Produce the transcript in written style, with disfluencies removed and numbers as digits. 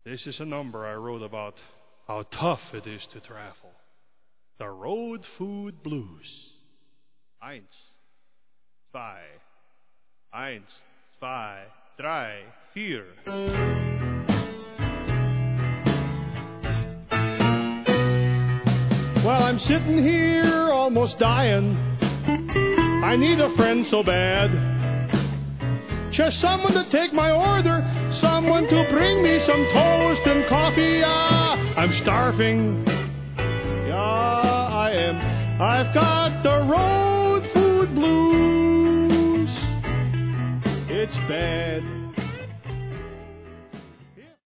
This is a number I wrote about how tough it is to travel. The road food blues. Eins, zwei, eins, zwei, drei, vier. Well, I'm sitting here almost dying. I need a friend so bad. Just someone to take my order, someone to bring me some toast and coffee. I'm starving. Yeah, I am. I've got the road food blues. It's bad.